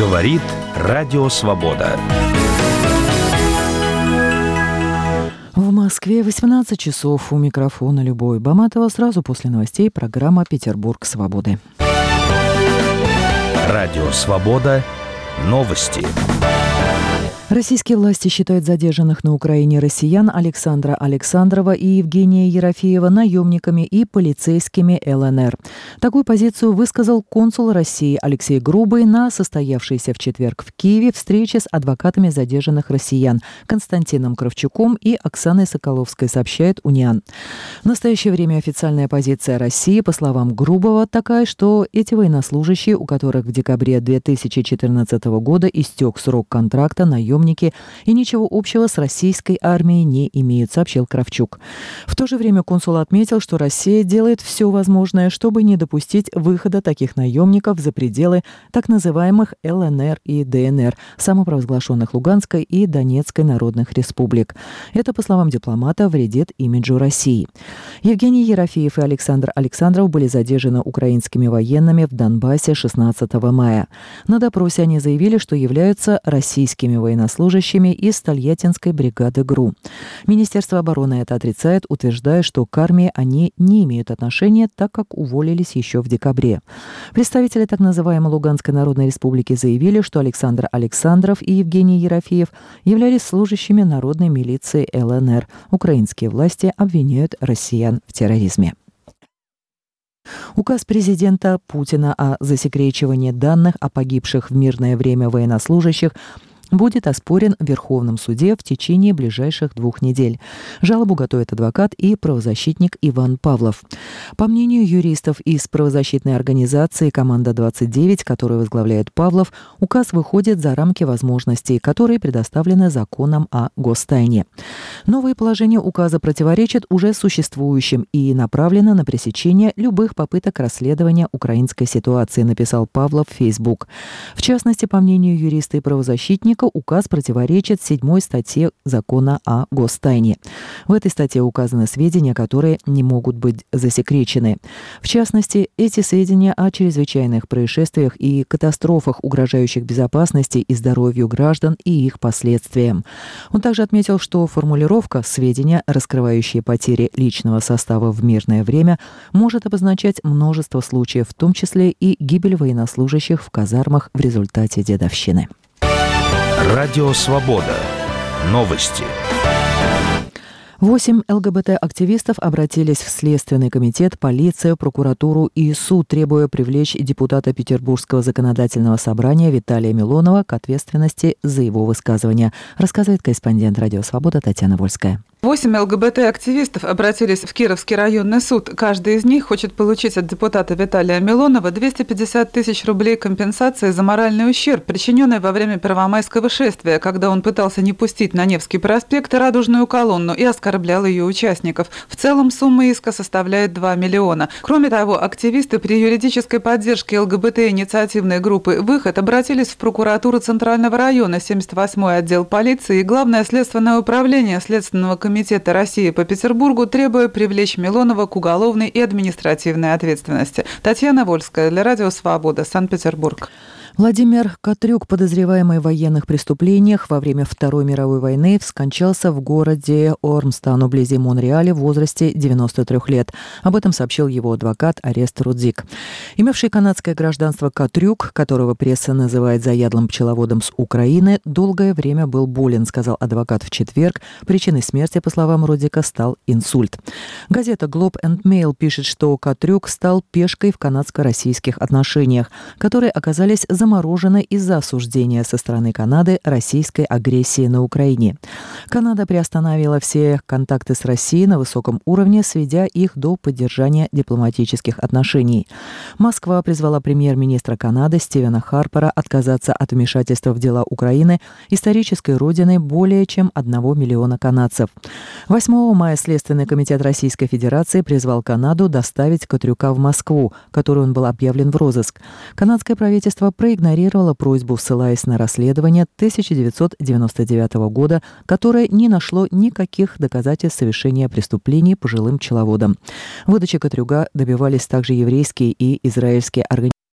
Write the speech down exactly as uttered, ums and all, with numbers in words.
Говорит Радио Свобода. В Москве восемнадцать часов. У микрофона Любовь Баматова. Сразу после новостей программа «Петербург свободы». Радио Свобода. Новости. Российские власти считают задержанных на Украине россиян Александра Александрова и Евгения Ерофеева наемниками и полицейскими ЛНР. Такую позицию высказал консул России Алексей Грубый на состоявшейся в четверг в Киеве встрече с адвокатами задержанных россиян Константином Кравчуком и Оксаной Соколовской, сообщает Униан. В настоящее время официальная позиция России, по словам Грубого, такая, что эти военнослужащие, у которых в декабре две тысячи четырнадцатого года истек срок контракта, наемники, и ничего общего с российской армией не имеют, сообщил Кравчук. В то же время консул отметил, что Россия делает все возможное, чтобы не допустить выхода таких наемников за пределы так называемых ЛНР и ДНР, самопровозглашенных Луганской и Донецкой народных республик. Это, по словам дипломата, вредит имиджу России. Евгений Ерофеев и Александр Александров были задержаны украинскими военными в Донбассе шестнадцатого мая. На допросе они заявили, что являются российскими военнослужащими служащими из Тольяттинской бригады ГРУ. Министерство обороны это отрицает, утверждая, что к армии они не имеют отношения, так как уволились еще в декабре. Представители так называемой Луганской народной республики заявили, что Александр Александров и Евгений Ерофеев являлись служащими народной милиции ЛНР. Украинские власти обвиняют россиян в терроризме. Указ президента Путина о засекречивании данных о погибших в мирное время военнослужащих будет оспорен в Верховном суде в течение ближайших двух недель. Жалобу готовит адвокат и правозащитник Иван Павлов. По мнению юристов из правозащитной организации «Команда двадцать девять», которую возглавляет Павлов, указ выходит за рамки возможностей, которые предоставлены законом о гостайне. Новые положения указа противоречат уже существующим и направлены на пресечение любых попыток расследования украинской ситуации, написал Павлов в Facebook. В частности, по мнению юриста и правозащитника, указ противоречит седьмой статье закона о гостайне. В этой статье указаны сведения, которые не могут быть засекречены. В частности, эти сведения о чрезвычайных происшествиях и катастрофах, угрожающих безопасности и здоровью граждан и их последствиям. Он также отметил, что формулировка «сведения, раскрывающие потери личного состава в мирное время» может обозначать множество случаев, в том числе и гибель военнослужащих в казармах в результате дедовщины. Радио Свобода. Новости. Восемь ЛГБТ-активистов обратились в Следственный комитет, полицию, прокуратуру и суд, требуя привлечь депутата Петербургского законодательного собрания Виталия Милонова к ответственности за его высказывания, рассказывает корреспондент Радио Свобода Татьяна Вольская. Восемь ЛГБТ-активистов обратились в Кировский районный суд. Каждый из них хочет получить от депутата Виталия Милонова двести пятьдесят тысяч рублей компенсации за моральный ущерб, причиненный во время первомайского шествия, когда он пытался не пустить на Невский проспект Радужную колонну и оскорблял ее участников. В целом сумма иска составляет два миллиона. Кроме того, активисты при юридической поддержке ЛГБТ-инициативной группы «Выход» обратились в прокуратуру Центрального района, семьдесят восьмой отдел полиции и Главное следственное управление Следственного комитета Комитета России по Петербургу, требуя привлечь Милонова к уголовной и административной ответственности. Татьяна Вольская для Радио Свобода, Санкт-Петербург. Владимир Катрюк, подозреваемый в военных преступлениях во время Второй мировой войны, скончался в городе Ормстан, вблизи Монреаля, в возрасте девяноста трёх лет. Об этом сообщил его адвокат Орест Рудзик. Имевший канадское гражданство Катрюк, которого пресса называет заядлым пчеловодом с Украины, долгое время был болен, сказал адвокат в четверг. Причиной смерти, по словам Рудзика, стал инсульт. Газета Globe and Mail пишет, что Катрюк стал пешкой в канадско-российских отношениях, которые оказались заморожены из-за осуждения со стороны Канады российской агрессии на Украине. Канада приостановила все контакты с Россией на высоком уровне, сведя их до поддержания дипломатических отношений. Москва призвала премьер-министра Канады Стивена Харпера отказаться от вмешательства в дела Украины, исторической родины более чем одного миллиона канадцев. восьмого мая Следственный комитет Российской Федерации призвал Канаду доставить Катрюка в Москву, которой он был объявлен в розыск. Канадское правительство проигнорировала просьбу, ссылаясь на расследование тысяча девятьсот девяносто девятого года, которое не нашло никаких доказательств совершения преступлений пожилым пчеловодам. Выдачи Катрюка добивались также еврейские и израильские организации.